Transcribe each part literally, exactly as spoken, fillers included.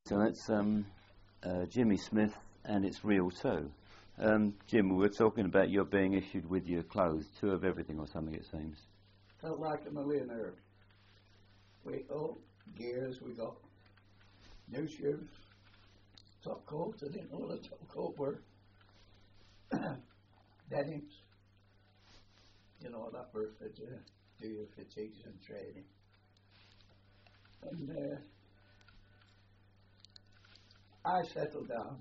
So that's um, uh, Jimmy Smith, and it's real too. Um, Jim, we were talking about your being issued with your clothes, two of everything or something, it seems. Felt like a millionaire. We all gears, we got new shoes, top coats. I didn't know what a top coat were. Denims. You know, that were for uh, do your fatigues and training. And uh, I settled down.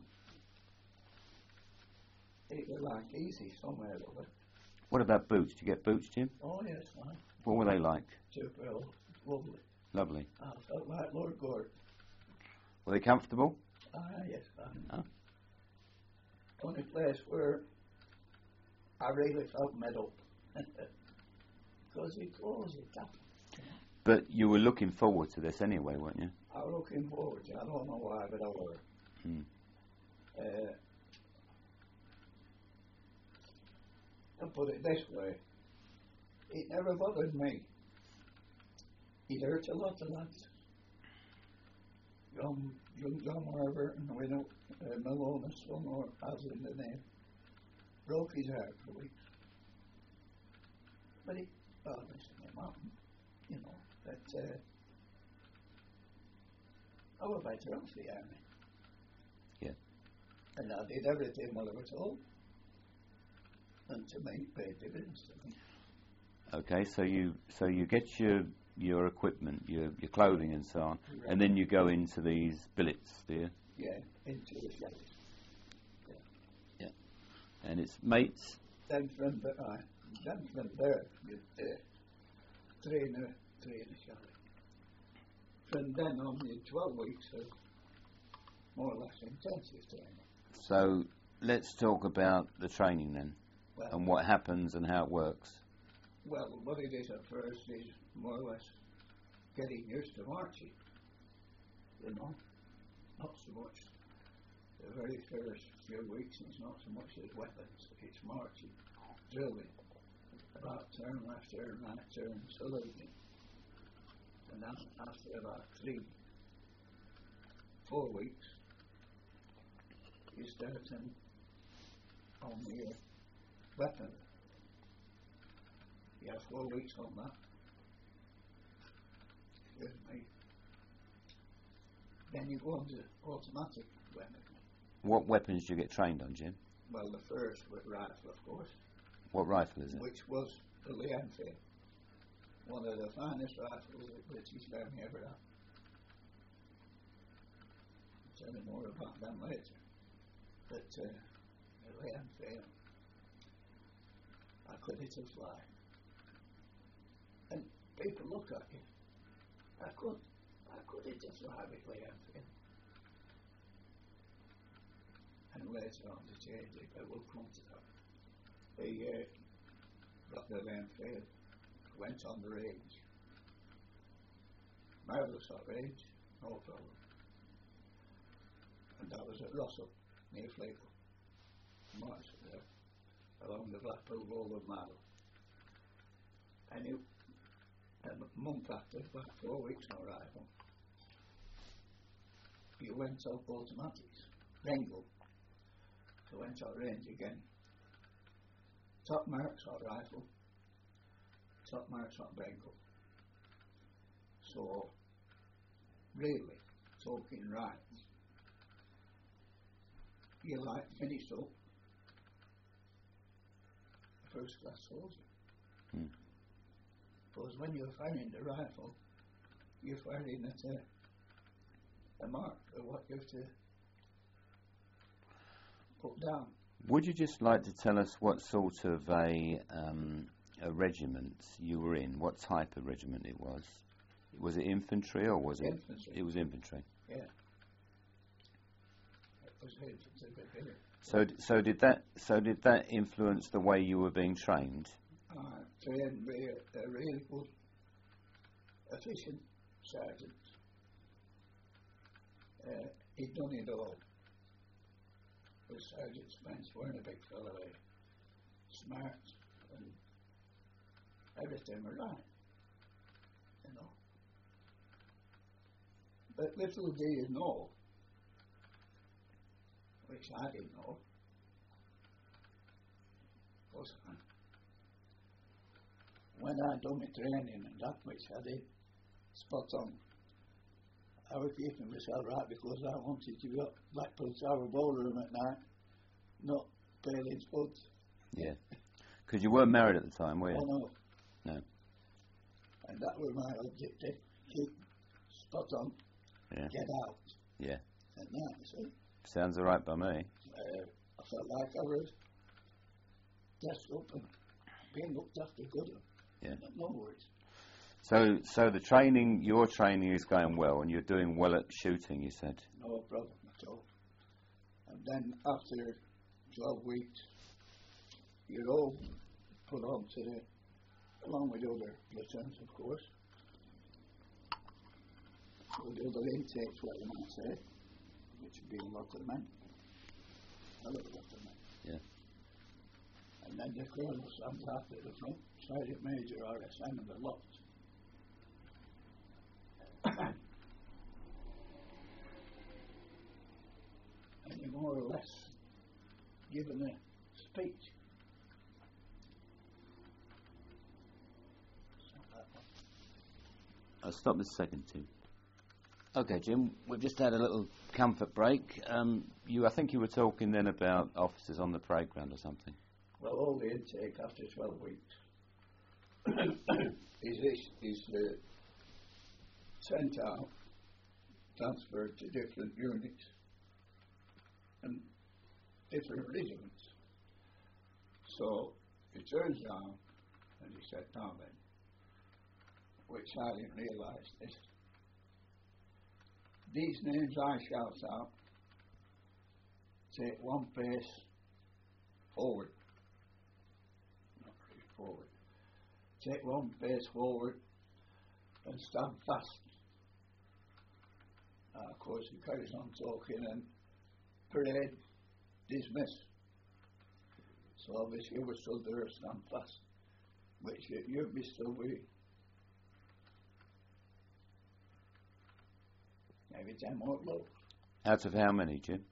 It was like easy somewhere over. What about boots? Did you get boots, Jim? Oh yes, man. What were they like? Super old, lovely. Lovely. I felt like Lord Gordon. Were they comfortable? Ah yes, man. Oh. Only place where I really felt metal. Because it closed it up. But you were looking forward to this anyway, weren't you? I was looking forward to it. I don't know why, but I were. Hmm. Uh, to put it this way, it never bothered me. It hurt a lot of lads. John, John, John Marver and we know uh, Malonis, one more as in the name, broke his heart for weeks. But it bothered him up, you know, that uh, I was better off the army. Yeah. And I did everything what I was told. And to me, paid dividends to me. Okay, so you so you get your your equipment, your your clothing and so on, Right. and then you go into these billets, do you? Yeah, into the shells. Yeah. And it's mates. Then from the, uh, then from there, with the trainer, trainer shell. From then on, in twelve weeks of more or less intensive training. So let's talk about the training then, Well, and what happens and how it works. well, what it is at first is more or less getting used to marching. You know, not so much the very first few weeks. It's not so much as weapons. It's marching, drilling, about turn left turn, right turn, saluting, and then after about three, four weeks, you start on the uh, weapon. You have four weeks on that. Excuse me. Then you go on to automatic weapon. What weapons do you get trained on, Jim? Well, the first was rifle, of course, What rifle is it? which was the Lee Enfield, one of the finest rifles that British Army ever had. I'll tell you more about them later. But uh, the Lee Enfield, I could hit a fly. And people look at you. I could, I could hit a fly with Lee Enfield. And later on to change it, but we'll come to that. They uh, got the Lee Enfield, went on the range. Marvellous that range, no problem. And that was at Russell, near Fleetwood. Marched there, along the Blackpool Road Mile. And you, a month after, about four weeks no rifle, you went up automatics, Bengal. So went out range again. Top marks on rifle, top marks on Bengal. So, really, talking right, you like finished up a first class soldier. Hmm. Because when you're firing the rifle, you're firing at a, a mark of what you have to put down. Would you just like to tell us what sort of a um, a regiment you were in? What type of regiment it was? Was it infantry or was Infantry. it? It was infantry. Yeah. It was infantry, but here. So d- so did that so did that influence the way you were being trained? I trained by a, a really good, efficient sergeant. Uh, he'd done it all. The Sergeant Spence weren't a big fellow, eh? Smart and everything were right, you know. But little do you know, which I didn't know. Was when I done my training and that, which I did spot on, I was keeping myself right because I wanted to go Blackpool Tower ballroom at night, not Palings Woods. Yeah. Because you weren't married at the time, were you? Oh, no. No. And that was my objective. Keep spot on, Yeah. get out. Yeah. At night, you see. Sounds all right by me. Uh, I felt like I was dressed up and being looked after good. Yeah. No worries. So, so the training, your training is going well, and you're doing well at shooting. You said. No problem at all. And then after twelve weeks, you're all put on to the, along with other platoons, of course. With other intakes, what you might say, which would be a lot of men. A lot of men. Yeah. And then the colonel stands up at the front, Sergeant Major R S M in the lot. And he more or less given a speech. I'll stop this second, Tim. Okay, Jim, we've just had a little comfort break. Um, you, I think you were talking then about officers on the parade ground or something. Well, all the intake after twelve weeks is this, is uh, sent out, transferred to different units and different regiments. So he turns around and he said, now then, which I didn't realise this. These names I shout out, take one pace forward. Not really forward. Take one pace forward and stand fast. Uh, of course, he carries on talking and parade dismiss. So obviously we stood there, stand fast, which you'd be still with. Maybe ten more blows. Out of how many, Jim?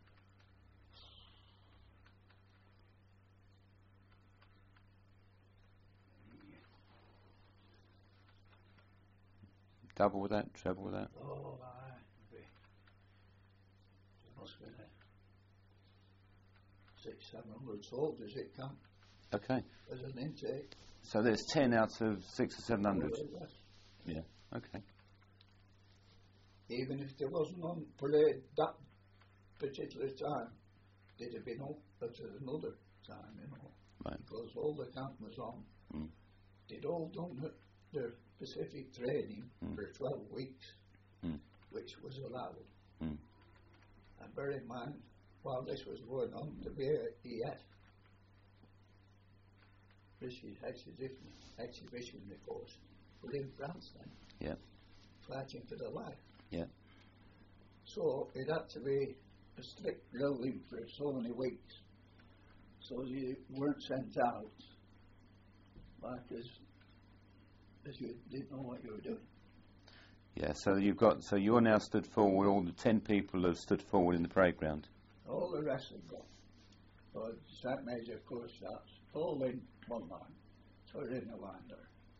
Double with that, treble with that? Oh, aye. There must be there. Six, seven hundred soldiers it come Okay. as an intake. So there's ten out of six or seven hundred? Yeah, okay. Even if there wasn't on parade that particular time, they'd have been up at another time, you know. Right. Because all the camp was on. Mm. They'd all done the, their specific training Mm. for twelve weeks, Mm. which was allowed. Mm. And bear in mind, while this was going on, the B A E F, British Exhibition, Exhibition Force, were in France then. Yeah. Fighting for their life. Yeah. So it had to be a strict drilling for so many weeks. So you weren't sent out like as, as you didn't know what you were doing. Yeah, so you've got, so you're now stood forward, all the ten people have stood forward in the parade ground. All the rest have gone. But Sergeant Major, of course, starts all in one line. So we're in a line there.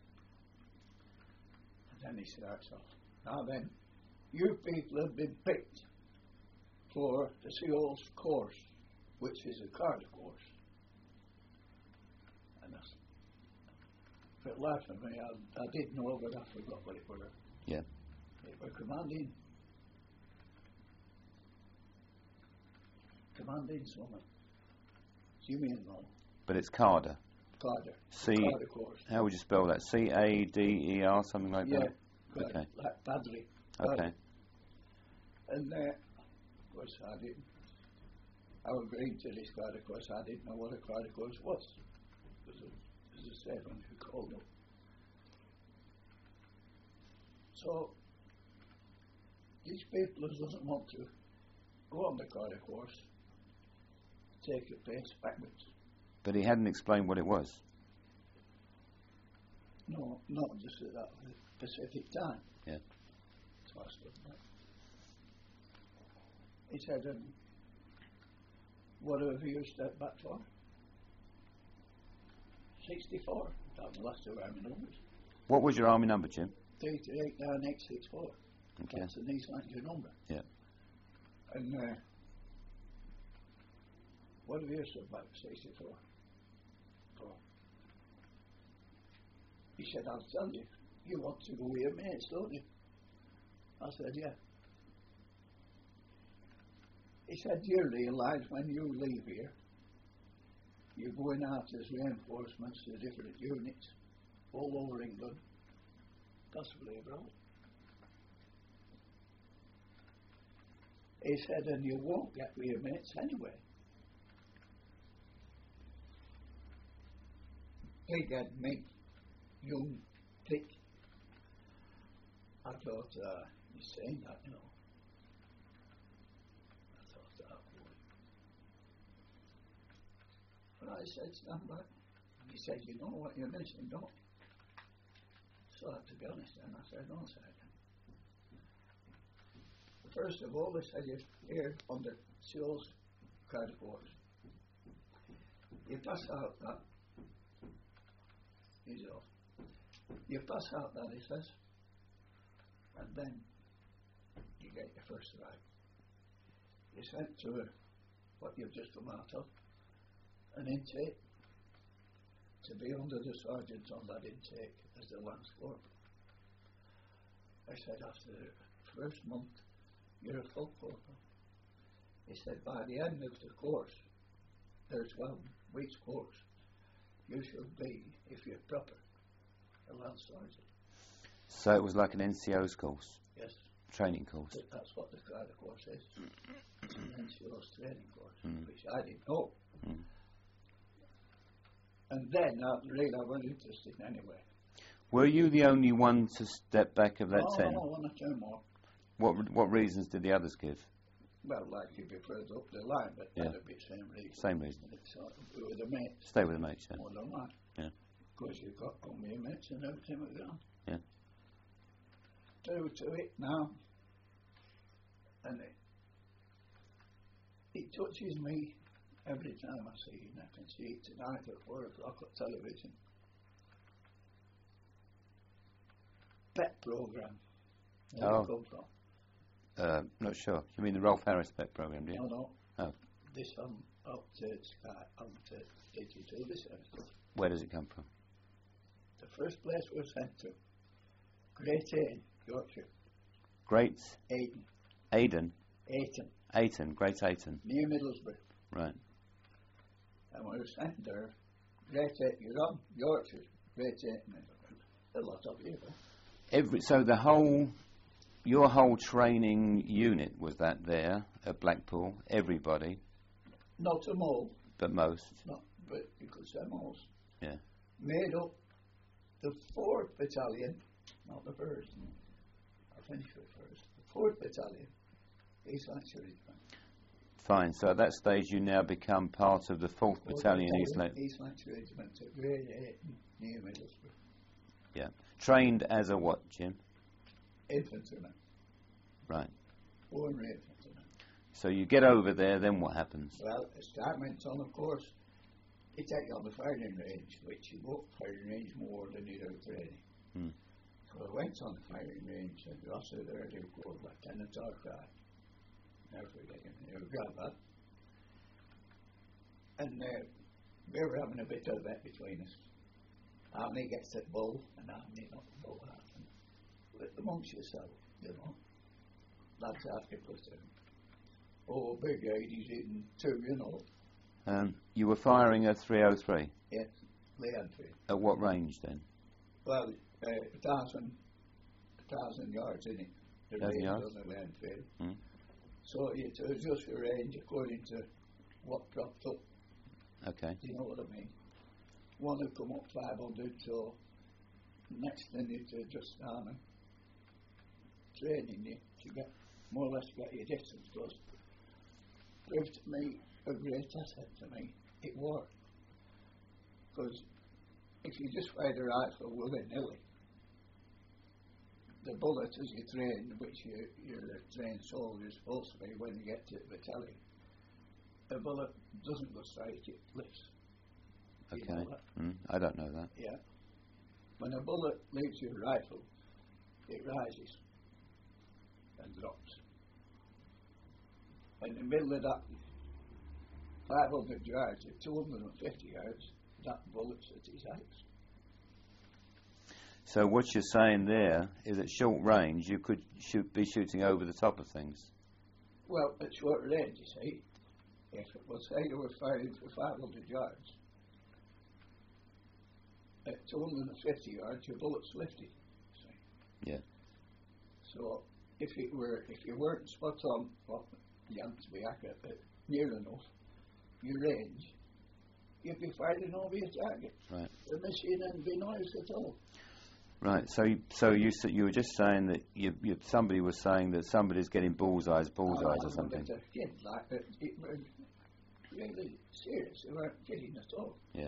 And then he starts off. Now then, you people have been picked for the SEALs course, which is a card course. And that's, for the life of me, I, I did know, but I forgot what it was. Yeah. It was commanding, commanding someone. You mean no? But it's Carder. Carder. C. Carder course. How would you spell that? C A D E R, something like Yeah. that? Right, Okay. like Padley. Okay. And uh, of course I didn't. I agreed to this card course. I didn't know what a card course was. It was a, it was a servant who called up. So these people who doesn't want to go on the card course take a pace backwards. But he hadn't explained what it was. No, not just at that specific time. Yeah. So I stood back. He said, um, What have you stepped back for? sixty-four. That was the last of army numbers. What was your army number, Jim? three two eight nine X sixty-four. Okay. That's an East Lancashire number. Yeah. And uh, what have you said back sixty-four? For? He said, I'll tell you, you want to go with your mates, don't you? I said, yeah. He said, you realise when you leave here, you're going out as reinforcements to different units all over England, possibly abroad. He said, and you won't get with your mates anyway. Big head, me, young, thick. I thought, uh, he's saying that, you know. I thought, oh, boy. But I said, stand back. He said, you know what you're missing, don't you? So I had to be honest, and I said, no, Sergeant. First of all, they said, you're here under Seals crowd quarters. You pass out that. He's off. You pass out that, he says, and then you get your first right. You're sent to a, what you've just come out of, an intake, to be under the sergeant on that intake as the Lance Corporal. I said, after the first month, you're a full corporal. He said, by the end of the course, there's twelve weeks course, you should be, if you're proper, a Lance Sergeant. So it was like an N C O's course? Yes. Training course? But that's what the Crider course is. It's an N C O's training course, Mm. which I didn't know. Mm. And then, uh, really, I wasn't interested anyway. Were you the only one to step back of that no, ten? No, one or two more. What what reasons did the others give? Well, like you'd be further up the line, but Yeah. that'd be the same reason. Same reason. It's uh, with the mates. Stay with the mates, yeah. More than that. Yeah. Because you've got on your mates and everything like that. Yeah. Through to it now. And it, it touches me every time I see it. And I can see it tonight at four o'clock on television. Pet program. Where Oh. it come from? Uh, not sure. You mean the Rolf Harris Pet program, do you? No, no. Oh. This um, up to Sky, up to eighty-two, this kind of stuff. Where does it come from? The first place we're sent to, Great Ayton, Yorkshire. Great Ayton. Aidan? Ayton, Ayton, Great Ayton. near Middlesbrough. Right. And we were sent there, Great Ayton, you're on Yorkshire, Great Ayton, a lot of you. Every so the whole, your whole training unit was that there at Blackpool. Everybody, Not them all, but most. not, but you could say most. Yeah. Made up the fourth Battalion, not the first. I'll finish with first. The fourth Battalion, East Lancashire Regiment. Fine. So at that stage, you now become part of the fourth Battalion East Lancashire. East Lancashire Regiment at Great Ayton, near Middlesbrough. Yeah. Trained as a what, Jim? Infantryman. Right. Born infantryman. So you get over there, then what happens? Well, as time went on, of course, you take you on the firing range, which you go firing range more than you do training. Hmm. So I went on the firing range, and I said there, they were called Lieutenant Arcry. Never forget him. He was grab that. And uh, we were having a bit of that between us. Army gets that bull, and Army not the bull happen. But amongst yourself, you know. Lads after platoon. Oh, big eighties eating two, you know. Um, you were firing a three oh three. Yes, Leandry. At what range then? Well, uh, a thousand, a thousand yards in it. The Thousand range yards? on the landfill. Mm. So it was just a range according to what propped up. Okay. Do you know what I mean? One would come up five hundred, so next thing it's just army training you to get more or less get your distance. Because proved to me a great asset to me. It was. Because if you just fire the rifle willy-nilly, the bullet as you train, which you, you're a trained soldier supposed to be when you get to the battalion, a bullet doesn't go straight, it lifts. You Okay. know that? Mm, I don't know that. Yeah. When a bullet leaves your rifle, it rises and drops. In the middle of that five hundred yards or two hundred fifty yards, that bullet's at his height. So what you're saying there is at short range you could shoot, be shooting over the top of things. Well, at short range, you see, if it was, say you were firing for five hundred yards, at two hundred fifty yards, your bullet's lifted. See? Yeah. So if it were, if you weren't spot on, well, you have to be accurate, but near enough, your range, you'd be firing over your target. Right. The machine wouldn't be noise at all. Right. So, you, so you s- you were just saying that you, you somebody was saying that somebody's getting bullseyes, bullseyes Oh, or something. but the kids like that, it was really serious. They weren't kidding at all. Yeah.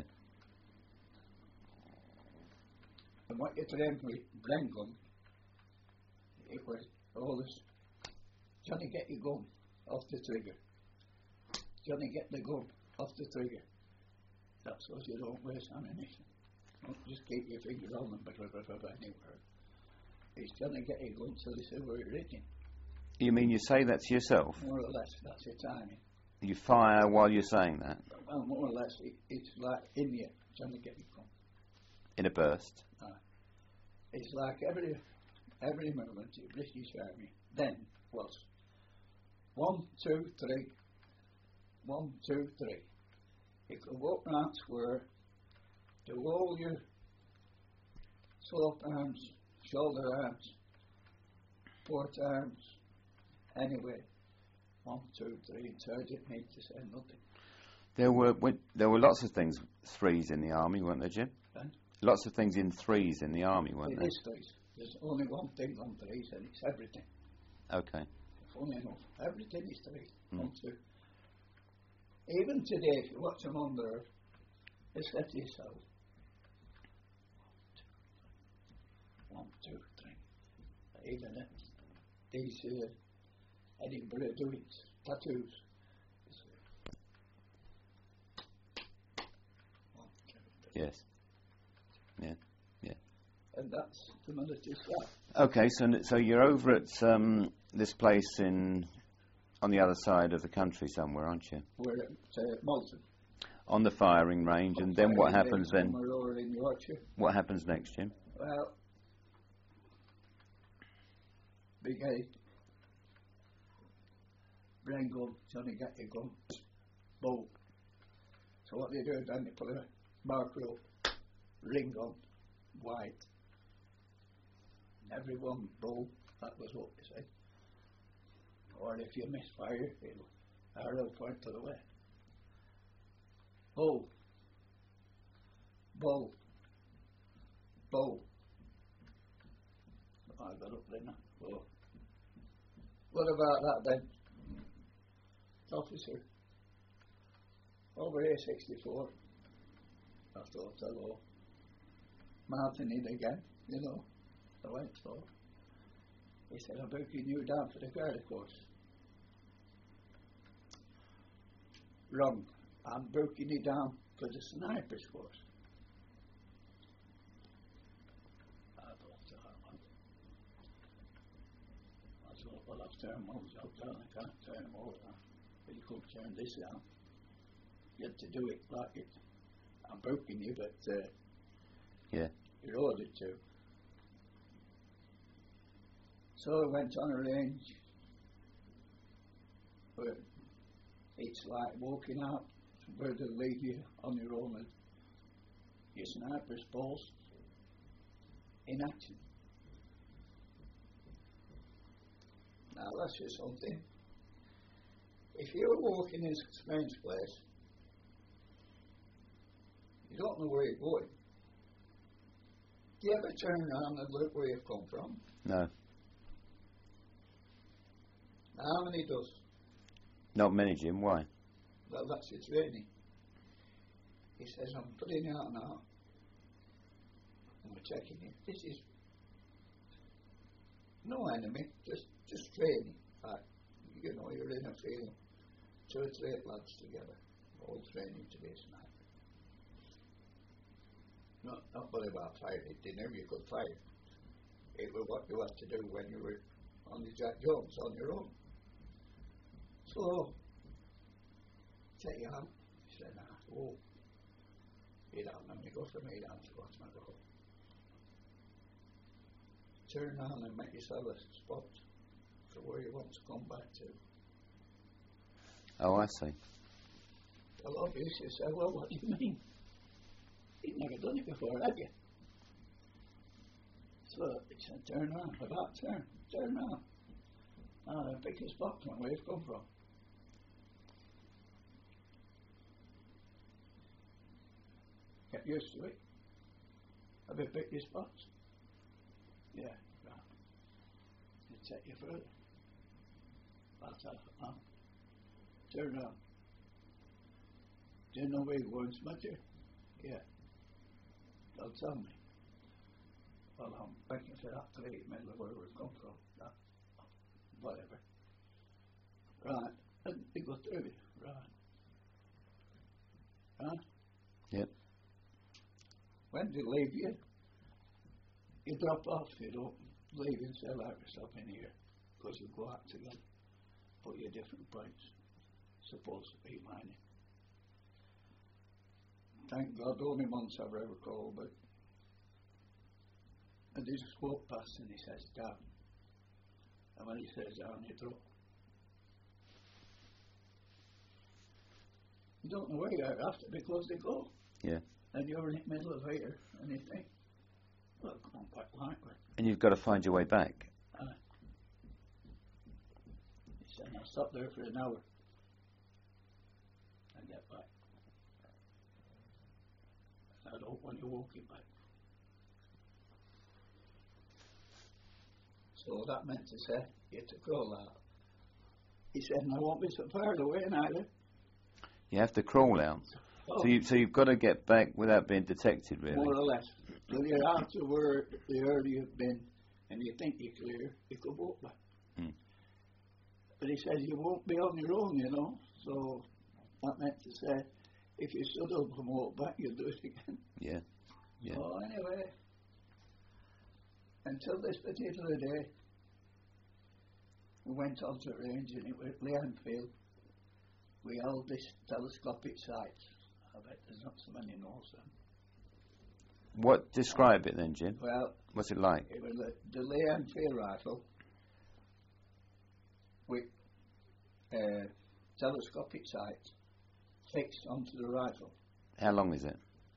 And what you trained with Brenglum, it was all this, Johnny, get your gun off the trigger. Johnny, get the gun off the trigger. That's what you don't waste ammunition. Don't just keep your finger on them, but anywhere. It's Johnny, get your gun so they see where you're hitting. You mean you say that to yourself? More or less, that's your timing. You fire while you're saying that Well, more or less, it, it's like in you, Johnny, get your gun. in a burst. It's like every every movement in the British Army then was one, two, three, one, two, three. You could walk around square, do all your slope arms, shoulder arms, port arms, anyway. One, two, three, and third you need to say nothing. There were when, there were lots of things threes in the army, weren't there, Jim? Then Lots of things in threes in the army, weren't it there? is threes. There's only one thing on threes, and it's everything. Okay. Funny enough, everything is three. Mm. One, two. Even today, if you watch them on there, just say to yourself, one, two, three. Even it, these uh, Edinburgh doings, tattoos. One, two, three. Yes. Yeah. Yeah. And that's the military staff. Okay. So n- so you're over at um, this place in on the other side of the country somewhere, aren't you? We're at uh, Malton. On the firing range, and then what happens then? We're over in Yorkshire. What happens next, Jim? Well, big eight. Brain gun, Johnny, get your gun. Bow. So what they do then, they put a mark rope, ring on, white. Everyone bow, that was what they said. Or if you misfire, it'll arrow point to the west. Bow. Bow. Bow. I got up there now. Bow. What about that then? Officer. Over here sixty-four. I thought, hello. Martin in again, you know. I went for. He said, I'm booking you down for the Garda course. Wrong. I'm booking you down for the sniper's course. I thought, oh, I thought, well, I've turned those up down, I can't turn them over now. But you couldn't turn this down. You had to do it like it. I'm booking you, but uh, Yeah. you're ordered to. So I went on a range, but it's like walking out where they leave you on your own with your sniper's post in action. Now that's just something. If you're walking in a strange place, you don't know where you're going. Do you ever turn around and look where you've come from? No. How many does? Not many, Jim. Why? Well, that's your training. He says, I'm putting you out now. And we're checking you. This is no enemy, just just training. Like, you know, you're in a field. two or three lads together, all training to be a sniper. Not, not worry about firing. They knew you could fire. It was what you had to do when you were on the Jack Jones on your own. So, take you out. He said, nah, oh, you don't let me go from here down to what's my goal. Turn around and make yourself a spot for where you want to come back to. Oh, I see. Well, obviously, you say, well, what do you mean? You've never done it before, have you? So he said, turn around, about turn, turn around. Now, the biggest spot from where you've come from. Get used to it. Have you picked your spots? Yeah, right. It'll take you further. About half an hour. Turn around. Do you know where you're going, Smudger? Yeah. Don't tell me. Well, I'm thinking for that great middle of where we've come from. That, whatever. Right. And they go through it. Right. Huh? Yep. When they leave you, you drop off. You don't leave and say, like yourself in here. Because you go out together. Put your different points. Supposed to be mine. Thank God, only once I've ever called, but and he just walked past and he says, down. And when he says down, you drop. You don't know where you're after because they go. Yeah. And you're in the middle of here and you think, well, come on, quite likely. And you've got to find your way back. Uh, he said, I'll stop there for an hour and get back. I don't want you walking back. So that meant to say, you had to crawl out. He said, and I won't be so far away neither. You have to crawl out. Oh, So, you, so you've got to get back without being detected, really. more or less. Till you're out to where the earlier you've been and you think you're clear, you could walk back. Hmm. But he says, you won't be on your own, you know. So that meant to say, if you stood up and walked back, you'd do it again. Yeah. Yeah. So anyway, until this particular day, we went onto the range and it was Leanfield. We held this telescopic sight. I bet there's not so many knows them. What, describe it then, Jim? Well, What's it like? it was the, the Leanfield rifle with uh, telescopic sight fixed onto the rifle. How long is it?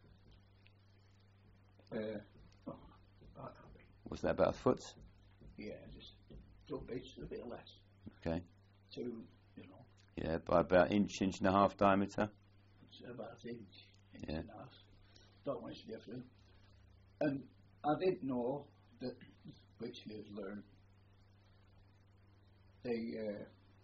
Uh, oh, right, Was that about a foot? yeah, just two bits, a bit less. Okay. Two, you know, Yeah, by about inch, inch and a half diameter. it's about an inch, inch Yeah. and a half. Not much different. And I didn't know that, which you've learned, the uh,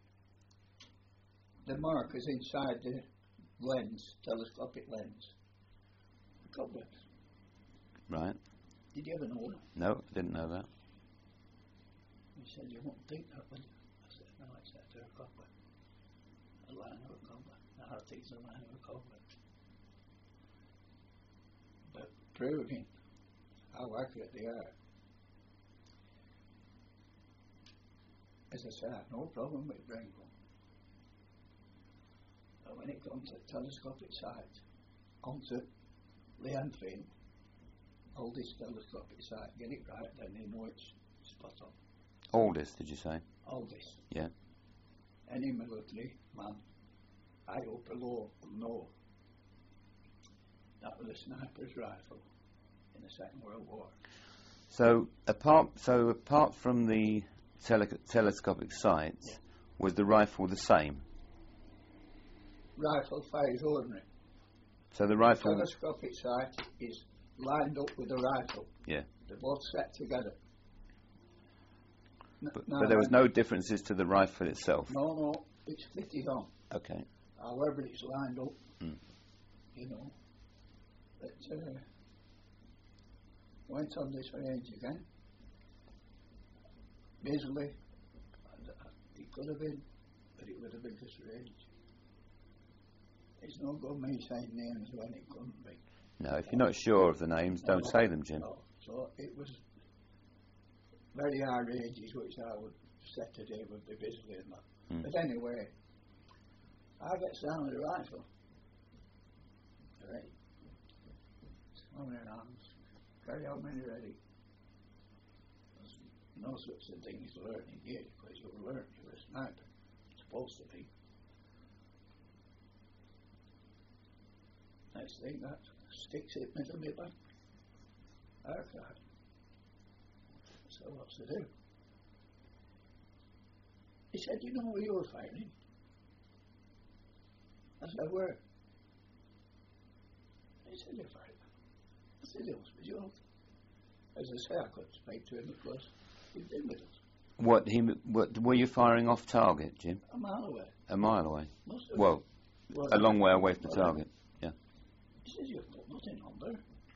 the markers inside the lens, telescopic lens, cobwebs. Right. Did you ever know that? No, I didn't know that. He said, you won't think that, will you? I said, no, it's that they're a cobweb. A line of a cobweb. The heart takes a line of a cobweb. But proving how accurate they are. As I said, I have no problem with Brengle. But when it comes to telescopic sight, onto Leanfield, hold this telescopic sight, get it right, then you know it's spot on. All this, did you say? All this. Yeah. Any military man, high up or low, will know that was a sniper's rifle in the Second World War. So apart, so apart from the tele- telescopic sights, Yeah. was the rifle the same? Rifle fires ordinary. So the rifle, Telescopic sight is lined up with the rifle. yeah. They're both set together. N- But, now but there was when- no differences to the rifle itself. No, no, it's fitted on. Okay. However, it's lined up. Mm. You know. But uh, went on this range again. Busily. And, uh, it could have been, but it would have been this range. It's no good me saying names when it couldn't be. No, if you're not sure of the names, don't No, say them, Jim. no. So it was very hard ages which I would set today would be busy in that. Mm. But anyway, I get down with a rifle. Right. Swung in arms. Carry out many ready. There's no such a thing as learning yet, because you'll learn you're a sniper. Supposed to be. Next thing that sticks hit me to my back. I cried. So what's to do? He said, you know where you were fighting? I said, where? He said, you're fighting. I said, it was with you. As I say, I couldn't speak to him because he'd been with us. What, he, what, were you firing off target, Jim? A mile away. A mile away? Must have Well, well, a long way away from the target, yeah. He said, you've put nothing on there.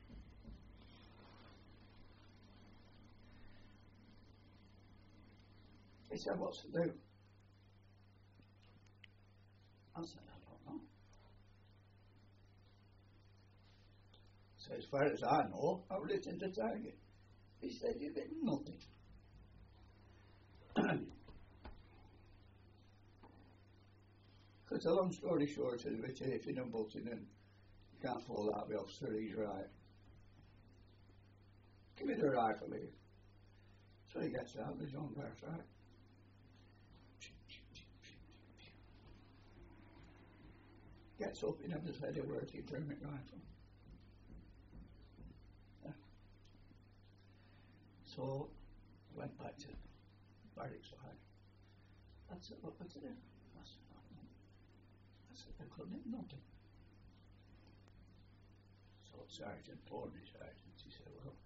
He said, what's to do? I said, I don't know. So as far as I know, I was hitting the target. He said, you've hit nothing. Because a long story short, is a bit hitting and butting and you can't fall out of the officer, he's right. Give me the rifle here. So he gets out, there's one guard right. Gets up, he never said a word, he turned it rifle. Yeah. So, went back to barracks side. I said, what was it? I said, I don't know. I said, I couldn't hit nothing. So Sergeant told me, Sergeant, he said, well,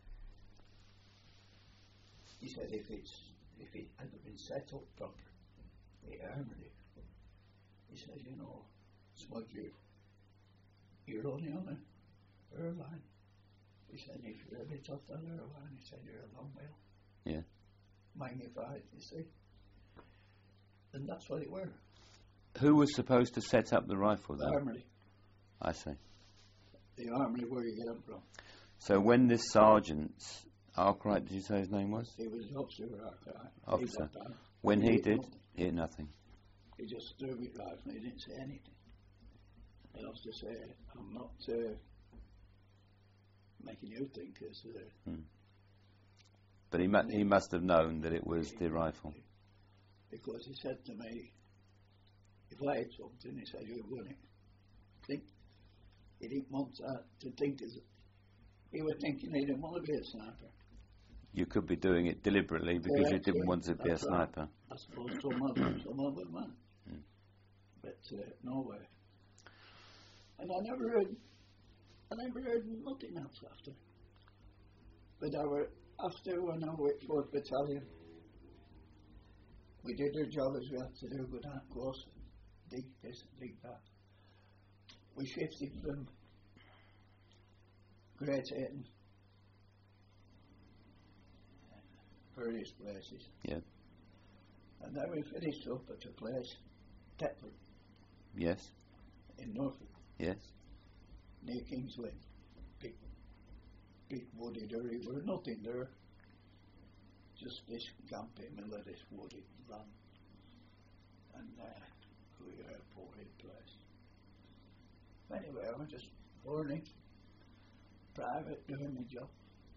he said, if it's, if it hadn't been set up proper, the armory, he said, you know, Smudge, you're only on a air line. He said, if you're a bit off that air line, he said, you're a long way off. Yeah. Magnified, you see. And that's what it were. Who was supposed to set up the rifle, The though? armory. I see. The armory where you get them from. So when this sergeant, Arkwright, did you say his name was? He was the officer of Arkwright. Officer. He got down. When he hit did, nothing. he hit nothing. He just threw me rifle and he didn't say anything. And I was to say, I'm not uh, making you think it's uh, Hmm. But he, mu- he must have known that it was the rifle. because he said to me, if I had something, he said, you're going to think. He didn't want that to think as he was thinking he didn't want to be a sniper. You could be doing it deliberately because Yeah, you didn't yeah, want to be a that's right. sniper. I suppose some other, some other man. Hmm. But uh, no way. And I never heard, I never heard nothing else after. But I were, after when I worked for fourth Battalion, we did our job as we had to do, go down close, dig this, dig that. We shifted from Great Ayton, various places. Yeah. And then we finished up at a place, Tetford, Yes. in Norfolk, Yes. near Kingsway. Big, big wooded area, there was nothing there. Just this camping middle of this wooded land. And uh, we were a poor place. Anyway, I was just learning, private, doing my job.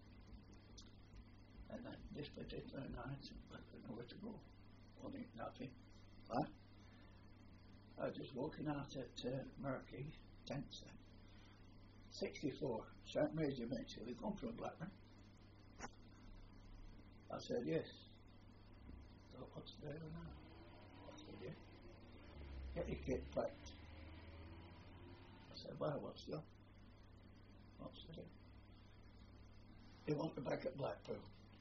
And then this particular night, I didn't know where to go. Only nothing. Huh? I was just walking out at uh, Murky, tents then. sixty-four, Saint Regiment, so they come from Blackburn. I said, yes. So what's there now? I said, yeah. Get your kit packed. I said, well, what's the What's the deal? They want me back at Blackpool.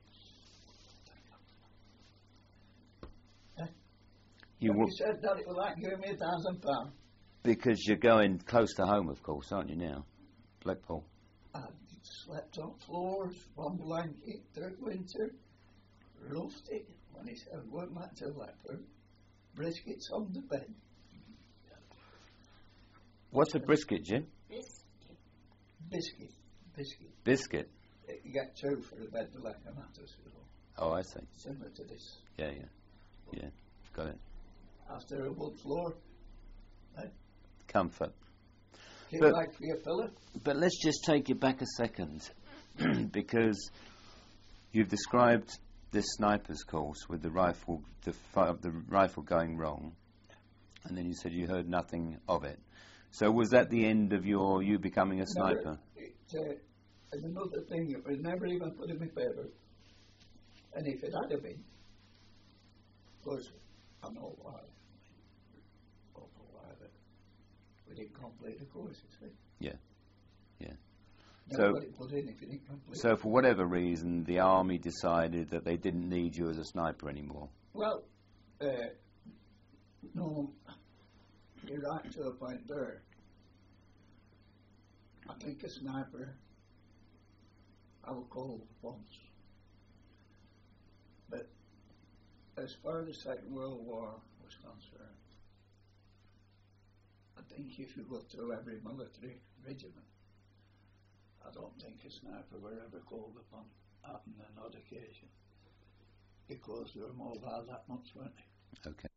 Eh? You But w- he said that it was like giving me a thousand pounds. because you're going close to home, of course, aren't you now? Blackpool. I slept on floors, one blanket, third winter, roughed it. When he said, going back to Blackpool, briskets on the bed. What's a brisket, Jim? Biscuit. Biscuit. Biscuit. Biscuit. You get two for the bed like a mattress, you know. Oh, I see. Similar to this. Yeah, yeah. Yeah, got it. After a wood floor, Comfort. came But- back for your fella. But let's just take it back a second, because you've described this sniper's course with the rifle, the, fi- the rifle going wrong, and then you said you heard nothing of it. So was that the end of your you becoming a Never- sniper? It, uh, and another thing, it was never even put in my paper. And if it had have been, of course, I know why. Awful why that we didn't complete the course, you see. Yeah, yeah. Never So- got it put in if you didn't complete So it. for whatever reason, the army decided that they didn't need you as a sniper anymore. Well, uh, no, you're right to a point there. I think a sniper, I will call once. But as far as the Second World War was concerned, I think if you go through every military regiment, I don't think a sniper were ever called upon on an odd occasion because they were mobile that much, weren't they? Okay.